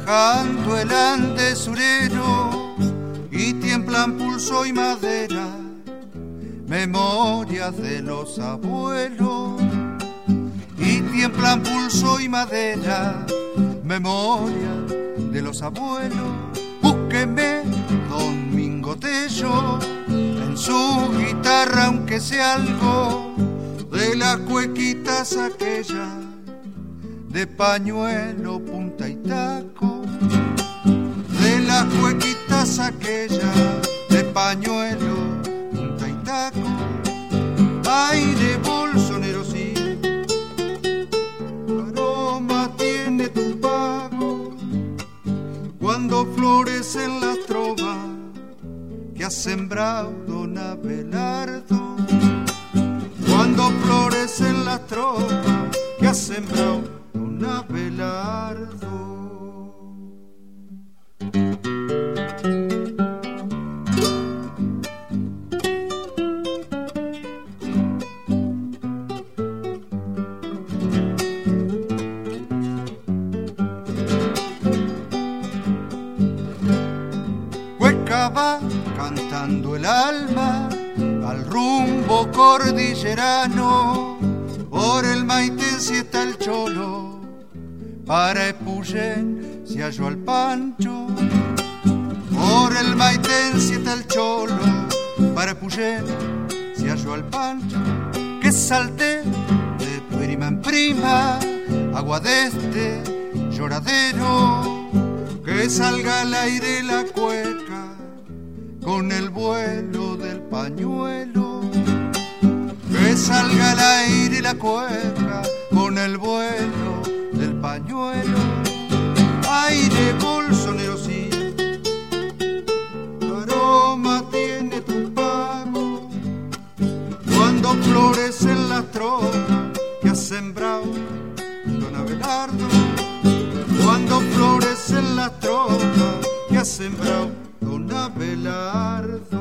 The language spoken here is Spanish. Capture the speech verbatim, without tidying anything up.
bajando el Ande surero y tiemblan pulso y madera, memorias de los abuelos. Y tiemblan pulso y madera, memoria de los abuelos. Búsqueme Don Mingotello en su guitarra, aunque sea algo de las cuequitas aquellas de pañuelo, punta y taco, de las cuequitas aquellas de pañuelo, punta y taco. Aire bolsonero, sí, aroma tiene tu pago cuando florecen las trovas que ha sembrado Don Abelardo. Cuando florecen las trovas que ha sembrado Don Abelardo. Cueca va cantando el alma al rumbo cordillerano, por el Maitén si está el cholo, para Epuyén se halló al Pancho. Por el Maitén si está el cholo, para Epuyén se halló al Pancho. Que salte de prima en prima, agua de este lloradero, que salga al aire la cueca con el vuelo del pañuelo. Que salga al aire la cueca con el vuelo del pañuelo. Aire bolsonero, sí, aroma tiene tu pago cuando florecen las trovas que ha sembrado Don Abelardo. Cuando florecen las trovas que ha sembrado Don Abelardo.